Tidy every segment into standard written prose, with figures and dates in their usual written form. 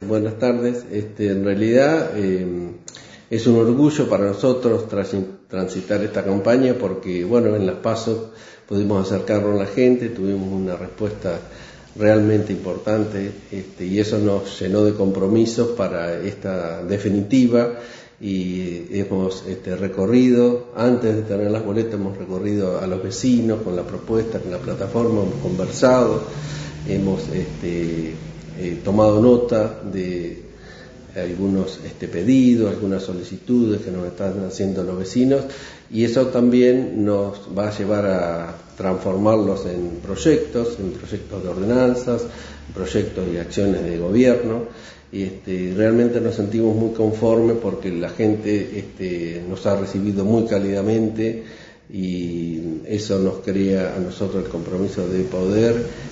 Buenas tardes. En realidad es un orgullo para nosotros transitar esta campaña porque, en las PASO pudimos acercarnos a la gente, tuvimos una respuesta realmente importante y eso nos llenó de compromisos para esta definitiva y hemos recorrido, antes de tener las boletas, hemos recorrido a los vecinos con la propuesta, con la plataforma, hemos conversado, hemos tomado nota de algunos pedidos, algunas solicitudes que nos están haciendo los vecinos y eso también nos va a llevar a transformarlos en proyectos de ordenanzas, proyectos y acciones de gobierno y realmente nos sentimos muy conformes porque la gente nos ha recibido muy cálidamente y eso nos crea a nosotros el compromiso de poder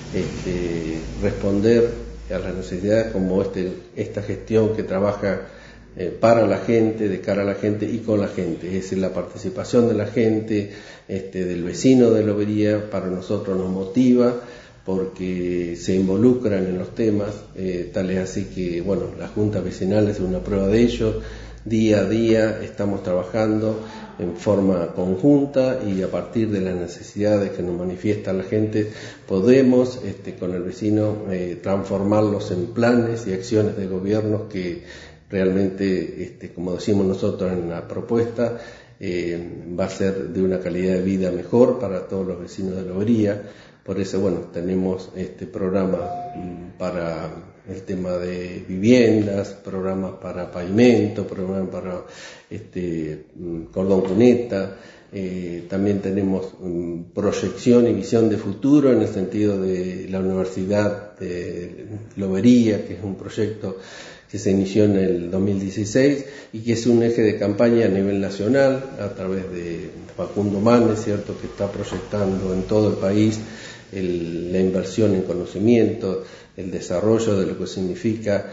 responder a las necesidades como esta gestión que trabaja para la gente, de cara a la gente y con la gente. Es decir, la participación de la gente, del vecino de Lobería, para nosotros nos motiva porque se involucran en los temas, tal es así que, la Junta Vecinal es una prueba de ello. Día a día estamos trabajando en forma conjunta y a partir de las necesidades que nos manifiesta la gente podemos con el vecino transformarlos en planes y acciones de gobierno que realmente, como decimos nosotros en la propuesta, va a ser de una calidad de vida mejor para todos los vecinos de Lobería. Por eso, tenemos programa para el tema de viviendas, programas para pavimento, programas para cordón cuneta, también tenemos proyección y visión de futuro en el sentido de la Universidad de Lobería, que es un proyecto que se inició en el 2016 y que es un eje de campaña a nivel nacional a través de Facundo Manes, ¿cierto?, que está proyectando en todo el país la inversión en conocimiento, el desarrollo de lo que significa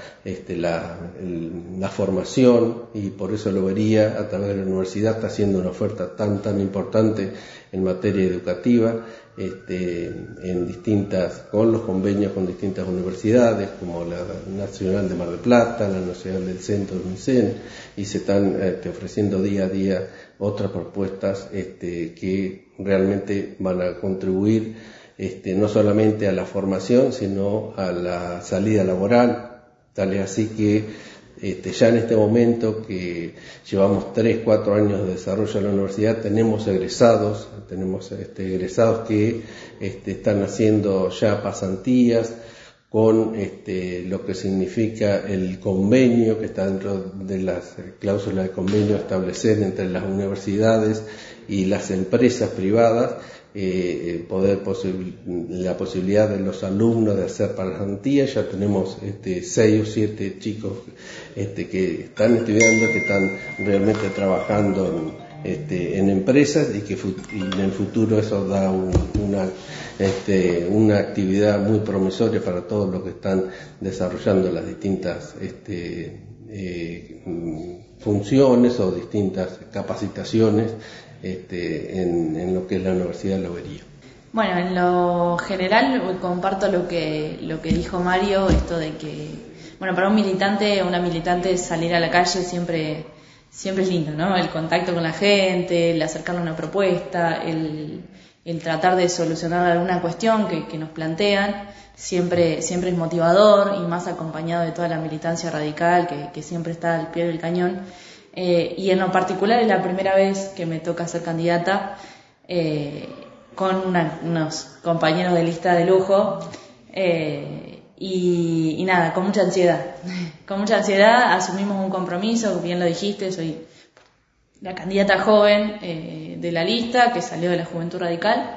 la formación y por eso Lobería a través de la universidad está haciendo una oferta tan importante en materia educativa con los convenios con distintas universidades como la Nacional de Mar del Plata, la Nacional del Centro de UNICEN y se están ofreciendo día a día otras propuestas que realmente van a contribuir no solamente a la formación, sino a la salida laboral. Tal es así que ya en este momento que llevamos 3-4 años de desarrollo en la universidad, tenemos egresados que están haciendo ya pasantías con lo que significa el convenio que está dentro de las cláusulas de convenio a establecer entre las universidades y las empresas privadas, la posibilidad de los alumnos de hacer pasantías. Ya tenemos 6 o 7 chicos que están estudiando, que están realmente trabajando en empresas y que en el futuro eso da una actividad muy promisoria para todos los que están desarrollando las distintas funciones o distintas capacitaciones en lo que es la Universidad de Lobería. Bueno, en lo general comparto lo que dijo Mario, esto de que, para un militante, una militante salir a la calle siempre es lindo, ¿no? El contacto con la gente, el acercarle una propuesta, el tratar de solucionar alguna cuestión que nos plantean, siempre es motivador y más acompañado de toda la militancia radical que siempre está al pie del cañón. Y en lo particular es la primera vez que me toca ser candidata con unos compañeros de lista de lujo y nada, con mucha ansiedad. Con mucha ansiedad asumimos un compromiso, bien lo dijiste, soy la candidata joven de la lista que salió de la Juventud Radical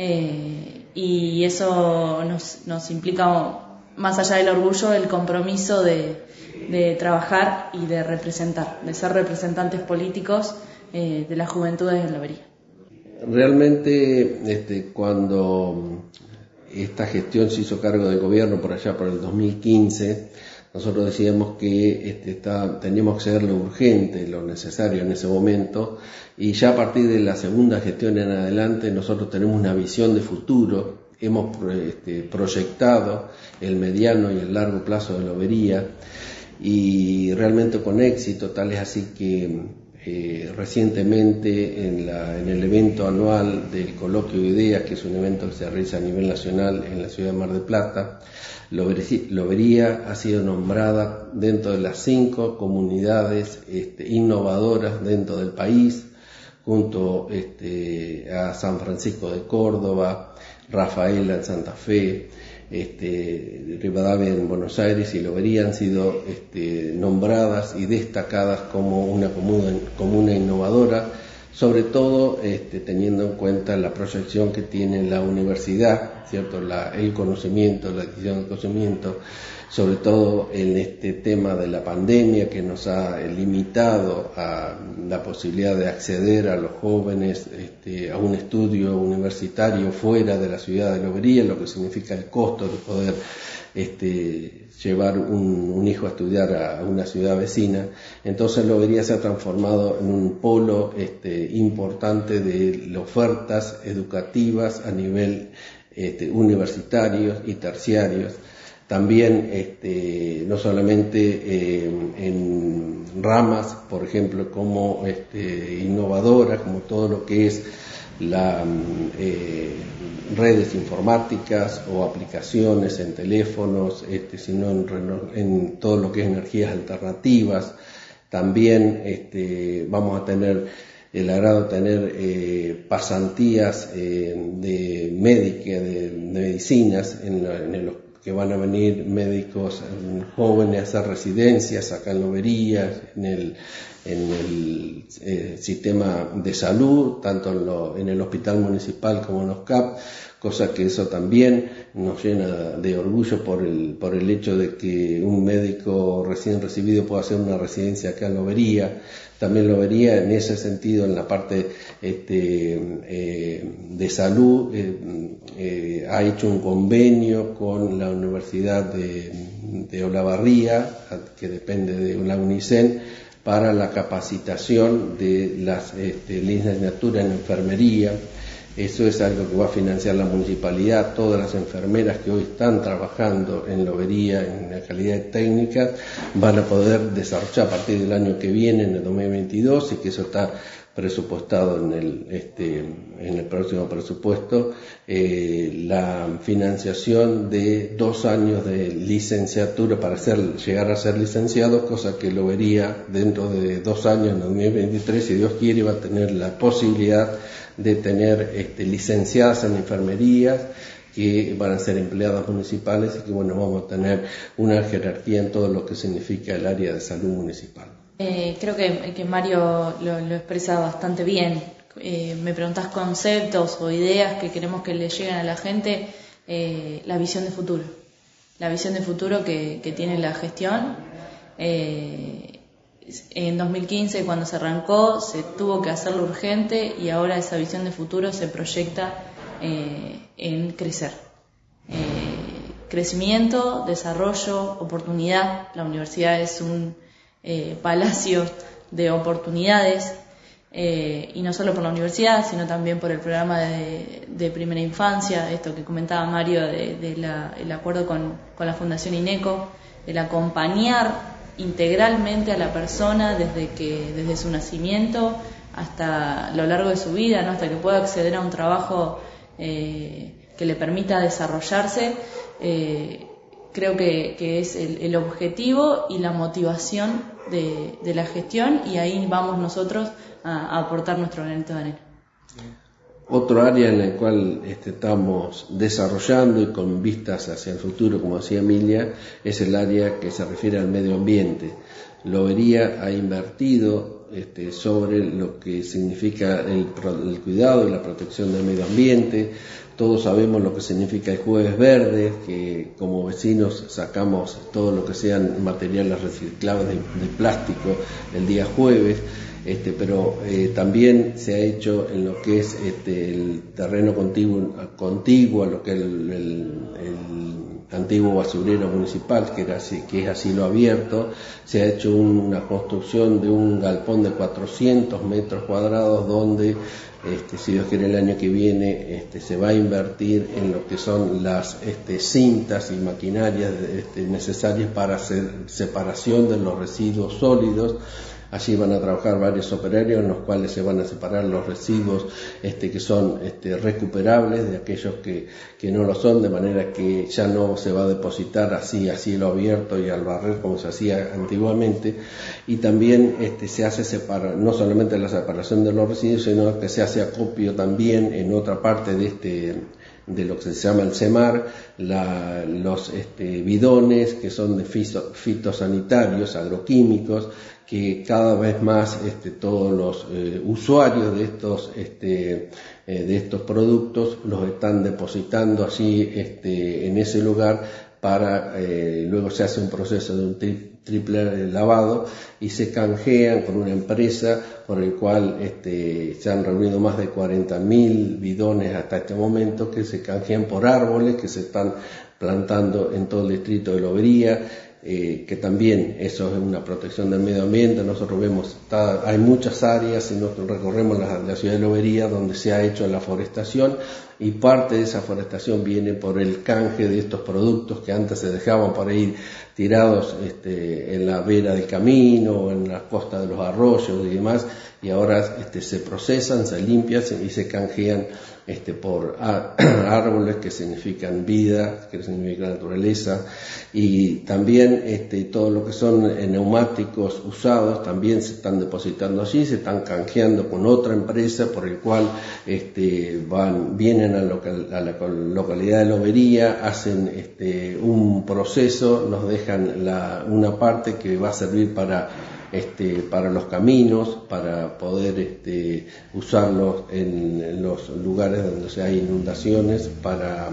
y eso nos implica, más allá del orgullo, el compromiso de trabajar y de representar, de ser representantes políticos de las juventudes de Lobería. Realmente cuando esta gestión se hizo cargo del gobierno por allá por el 2015, nosotros decíamos que teníamos que hacer lo urgente, lo necesario en ese momento, y ya a partir de la segunda gestión en adelante nosotros tenemos una visión de futuro hemos proyectado el mediano y el largo plazo de Lobería, y realmente con éxito, tal es así que recientemente en el evento anual del Coloquio de Ideas, que es un evento que se realiza a nivel nacional en la ciudad de Mar del Plata, Lobería ha sido nombrada dentro de las 5 comunidades innovadoras dentro del país, junto a San Francisco de Córdoba, Rafaela en Santa Fe, Rivadavia en Buenos Aires y Lobería han sido nombradas y destacadas como una comuna innovadora, sobre todo teniendo en cuenta la proyección que tiene la universidad, ¿cierto? El conocimiento, la adquisición del conocimiento, sobre todo en este tema de la pandemia que nos ha limitado a la posibilidad de acceder a los jóvenes a un estudio universitario fuera de la ciudad de Lobería, lo que significa el costo de poder llevar un hijo a estudiar a una ciudad vecina. Entonces Lobería se ha transformado en un polo importante de ofertas educativas a nivel universitarios y terciarios. También no solamente en ramas, por ejemplo, como innovadoras, como todo lo que es las redes informáticas o aplicaciones en teléfonos, sino en todo lo que es energías alternativas. También vamos a tener el agrado de tener pasantías de medicinas en los que van a venir médicos jóvenes a hacer residencias acá en Lobería, en el sistema de salud, tanto en el hospital municipal como en los CAP, cosa que eso también nos llena de orgullo por el hecho de que un médico recién recibido pueda hacer una residencia acá en Lobería. También Lobería, en ese sentido, en la parte de salud, ha hecho un convenio con la Universidad de Olavarría, que depende de la UNICEN, para la capacitación de las licenciaturas en enfermería. Eso es algo que va a financiar la municipalidad. Todas las enfermeras que hoy están trabajando en Lobería en la calidad de técnicas van a poder desarrollar a partir del año que viene, en el 2022, y que eso está presupuestado en el próximo presupuesto, la financiación de 2 años de licenciatura para llegar a ser licenciado, cosa que Lobería dentro de 2 años, en 2023, si Dios quiere, va a tener la posibilidad de tener licenciadas en enfermerías que van a ser empleadas municipales, y que vamos a tener una jerarquía en todo lo que significa el área de salud municipal. Creo que Mario lo expresa bastante bien. Me preguntás conceptos o ideas que queremos que le lleguen a la gente. La visión de futuro. La visión de futuro que tiene la gestión. En 2015, cuando se arrancó, se tuvo que hacerlo urgente, y ahora esa visión de futuro se proyecta en crecer. Crecimiento, desarrollo, oportunidad. La universidad es un palacio de oportunidades, y no solo por la universidad, sino también por el programa de primera infancia, esto que comentaba Mario el acuerdo con la Fundación INECO, el acompañar integralmente a la persona desde su nacimiento hasta lo largo de su vida, ¿no? Hasta que pueda acceder a un trabajo que le permita desarrollarse. Creo que es el objetivo y la motivación de la gestión, y ahí vamos nosotros a aportar nuestro granito de arena. Otro área en el cual estamos desarrollando y con vistas hacia el futuro, como decía Emilia, es el área que se refiere al medio ambiente. Lobería ha invertido sobre lo que significa el cuidado y la protección del medio ambiente. Todos sabemos lo que significa el Jueves Verde, que como vecinos sacamos todo lo que sean materiales reciclables de plástico el día jueves. Pero también se ha hecho en lo que es el terreno contiguo a lo que es antiguo basurero municipal, que es asilo abierto. Se ha hecho una construcción de un galpón de 400 metros cuadrados donde, si Dios quiere, el año que viene se va a invertir en lo que son las cintas y maquinarias necesarias para hacer separación de los residuos sólidos. Allí van a trabajar varios operarios en los cuales se van a separar los residuos que son recuperables de aquellos que no lo son, de manera que ya no se va a depositar así a cielo abierto y al barrer como se hacía antiguamente. Y también se hace no solamente la separación de los residuos, sino que se hace acopio también en otra parte de lo que se llama el CEMAR, los bidones que son de fitosanitarios, agroquímicos, que cada vez más todos los usuarios de estos productos los están depositando allí en ese lugar para luego se hace un proceso de un triple lavado y se canjean con una empresa por el cual se han reunido más de 40.000 bidones hasta este momento, que se canjean por árboles que se están plantando en todo el distrito de Lobería, que también eso es una protección del medio ambiente. Nosotros vemos, hay muchas áreas, y nosotros recorremos la ciudad de Lobería donde se ha hecho la forestación, y parte de esa forestación viene por el canje de estos productos que antes se dejaban por ahí tirados en la vera del camino, en la costa de los arroyos y demás, y ahora se procesan, se limpian y se canjean por árboles que significan vida, que significan naturaleza, y también todo lo que son neumáticos usados también se están depositando allí, se están canjeando con otra empresa por el cual vienen a la localidad de Lobería, hacen un proceso, nos dejan una parte que va a servir para los caminos, para poder usarlos en los lugares donde hay inundaciones, para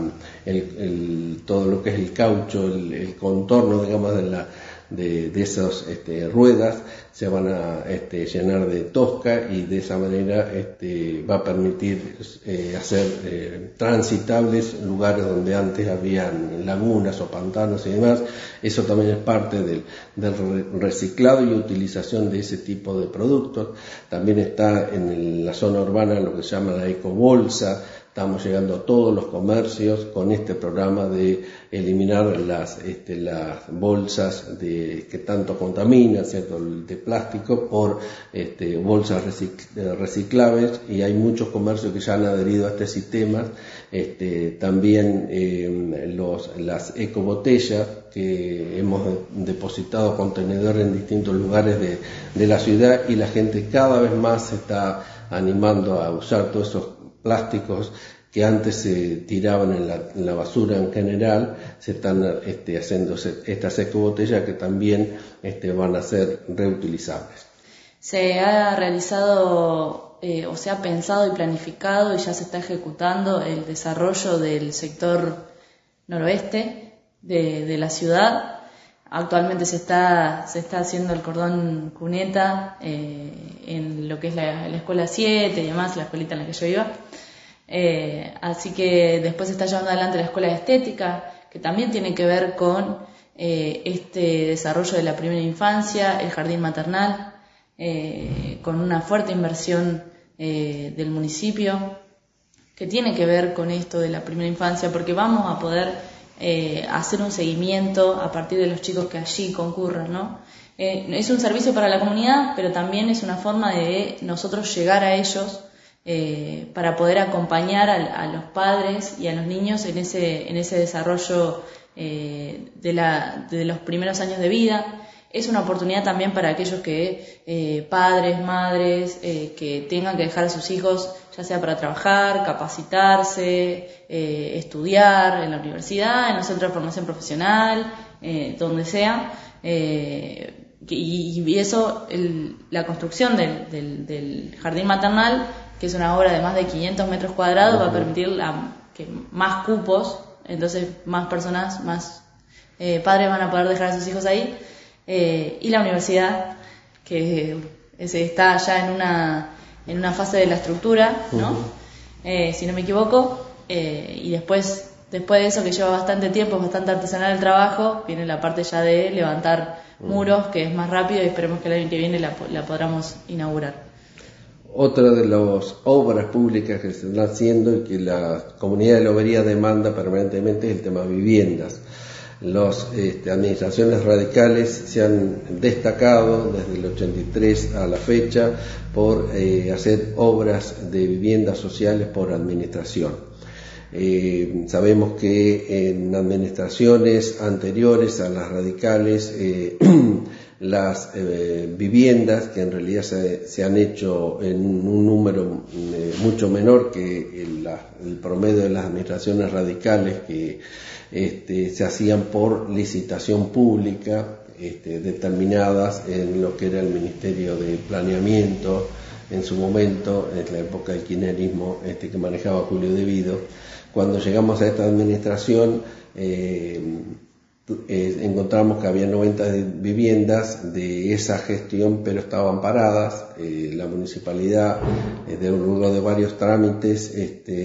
todo lo que es el caucho, el contorno, digamos, de esas ruedas se van a llenar de tosca, y de esa manera va a permitir hacer transitables lugares donde antes habían lagunas o pantanos y demás. Eso también es parte del reciclado y utilización de ese tipo de productos. También está en la zona urbana lo que se llama la ecobolsa. Estamos llegando a todos los comercios con este programa de eliminar las bolsas que tanto contaminan, ¿cierto?, de plástico, por bolsas reciclables, y hay muchos comercios que ya han adherido a este sistema. También las ecobotellas, que hemos depositado contenedores en distintos lugares de la ciudad, y la gente cada vez más se está animando a usar todos esos plásticos que antes se tiraban en la basura en general. Se están haciendo estas ecobotellas que también van a ser reutilizables. Se ha realizado o se ha pensado y planificado y ya se está ejecutando el desarrollo del sector noroeste de la ciudad. Actualmente se está haciendo el cordón cuneta en lo que es la escuela 7 y demás, la escuelita en la que yo iba. Así que después se está llevando adelante la escuela de estética, que también tiene que ver con este desarrollo de la primera infancia, el jardín maternal, con una fuerte inversión del municipio, que tiene que ver con esto de la primera infancia, porque vamos a poder hacer un seguimiento a partir de los chicos que allí concurran, ¿no? Es un servicio para la comunidad, pero también es una forma de nosotros llegar a ellos para poder acompañar a los padres y a los niños en ese desarrollo de los primeros años de vida. Es una oportunidad también para aquellos que padres, madres, que tengan que dejar a sus hijos, ya sea para trabajar, capacitarse, estudiar en la universidad, en los centros de formación profesional, donde sea. Y eso, la construcción del jardín maternal, que es una obra de más de 500 metros cuadrados, va a permitir que más cupos, entonces más personas, más padres van a poder dejar a sus hijos ahí. Y la universidad, que está ya en una fase de la estructura, ¿no? Si no me equivoco, y después Después de eso, que lleva bastante tiempo, es bastante artesanal el trabajo, viene la parte ya de levantar muros, que es más rápido, y esperemos que el año que viene la podamos inaugurar. Otra de las obras públicas que se están haciendo y que la comunidad de Lobería demanda permanentemente es el tema viviendas. Las administraciones radicales se han destacado desde el 83 a la fecha por hacer obras de viviendas sociales por administración. Sabemos que en administraciones anteriores a las radicales las viviendas, que en realidad se han hecho en un número mucho menor que el promedio de las administraciones radicales, que se hacían por licitación pública, determinadas en lo que era el Ministerio de Planeamiento en su momento, en la época del kirchnerismo que manejaba Julio De Vido. Cuando llegamos a esta administración encontramos que había 90 viviendas de esa gestión, pero estaban paradas. La municipalidad, luego de varios trámites,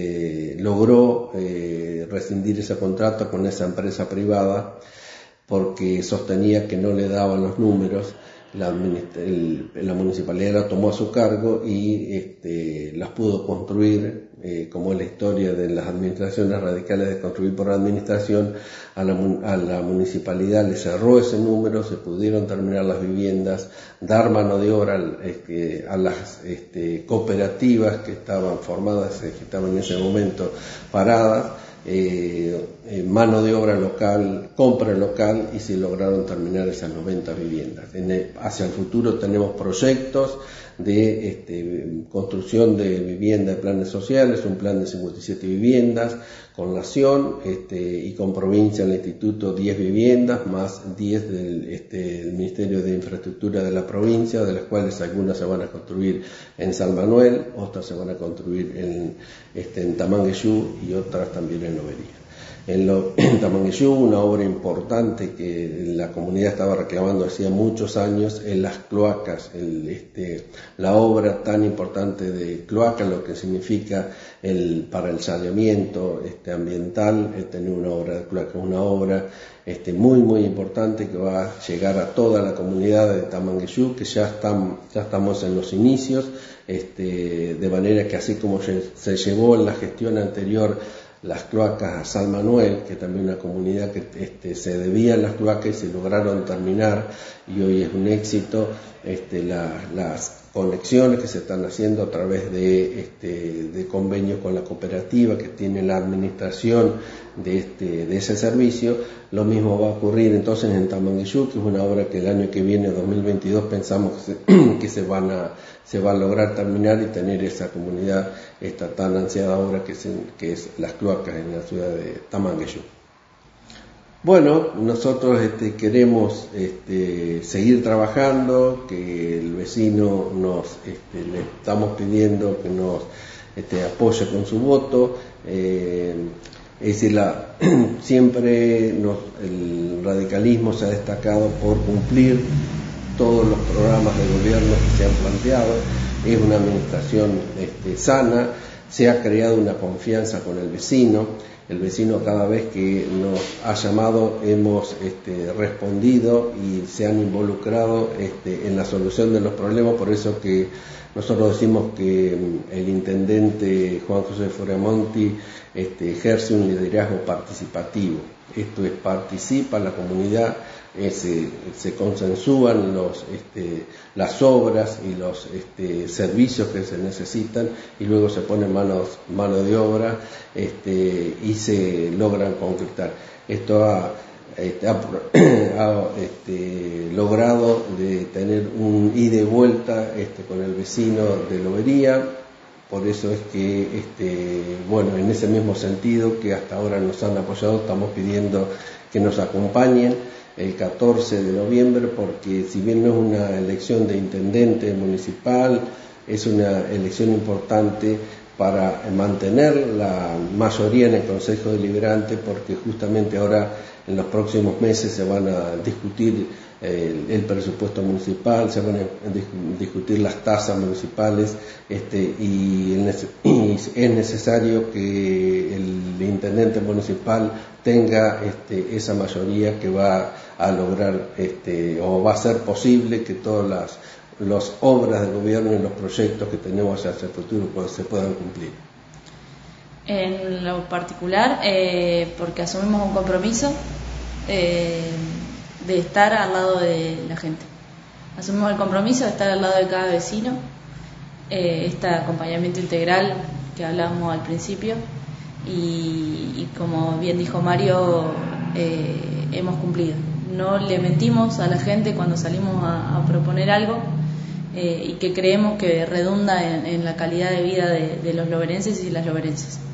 logró rescindir ese contrato con esa empresa privada porque sostenía que no le daban los números. La municipalidad la tomó a su cargo y las pudo construir, como es la historia de las administraciones radicales de construir por administración. A la municipalidad le cerró ese número, se pudieron terminar las viviendas, dar mano de obra a las cooperativas que estaban formadas, que estaban en ese momento paradas, mano de obra local, compra local, y se lograron terminar esas 90 viviendas. Hacia el futuro tenemos proyectos de construcción de vivienda de planes sociales, un plan de 57 viviendas, con Nación y con provincia en el instituto 10 viviendas, más 10 del Ministerio de Infraestructura de la provincia, de las cuales algunas se van a construir en San Manuel, otras se van a construir en Tamangueyú y otras también en Lobería. En Tamangueyú, una obra importante que la comunidad estaba reclamando hacía muchos años en las cloacas, la obra tan importante de cloaca, lo que significa para el saneamiento ambiental, tener una obra de cloaca, una obra muy muy importante que va a llegar a toda la comunidad de Tamangueyú, que ya estamos en los inicios, de manera que así como se llevó en la gestión anterior las cloacas a San Manuel, que también una comunidad que se debían las cloacas y se lograron terminar, y hoy es un éxito las conexiones que se están haciendo a través de convenios con la cooperativa que tiene la administración de ese servicio. Lo mismo va a ocurrir entonces en Tamangueyú, que es una obra que el año que viene, 2022, pensamos que se va a lograr terminar y tener esa comunidad, esta tan ansiada obra que es las cloacas en la ciudad de Tamangueyú. Bueno, nosotros queremos seguir trabajando, que el vecino le estamos pidiendo que nos apoye con su voto. Es decir, siempre el radicalismo se ha destacado por cumplir todos los programas de gobierno que se han planteado. Es una administración sana, se ha creado una confianza con el vecino. El vecino, cada vez que nos ha llamado, hemos respondido y se han involucrado en la solución de los problemas. Por eso que nosotros decimos que el intendente Juan José Fioramonti ejerce un liderazgo participativo. Esto es, participa la comunidad, se consensúan las obras y los servicios que se necesitan, y luego se pone mano de obra y se logran concretar. Esto ha logrado de tener un ida y vuelta con el vecino de Lobería. Por eso es que, en ese mismo sentido que hasta ahora nos han apoyado, estamos pidiendo que nos acompañen el 14 de noviembre, porque si bien no es una elección de intendente municipal, es una elección importante para mantener la mayoría en el Consejo Deliberante, porque justamente ahora en los próximos meses se van a discutir el presupuesto municipal, se van a discutir las tasas municipales, y es necesario que el intendente municipal tenga esa mayoría que va a lograr o va a ser posible que todas las obras de gobierno y los proyectos que tenemos hacia el futuro se puedan cumplir. En lo particular, porque asumimos un compromiso de estar al lado de la gente. Asumimos el compromiso de estar al lado de cada vecino, este acompañamiento integral que hablábamos al principio, y como bien dijo Mario, hemos cumplido. No le mentimos a la gente cuando salimos a proponer algo, y que creemos que redunda en la calidad de vida de los loberenses y las loberenses.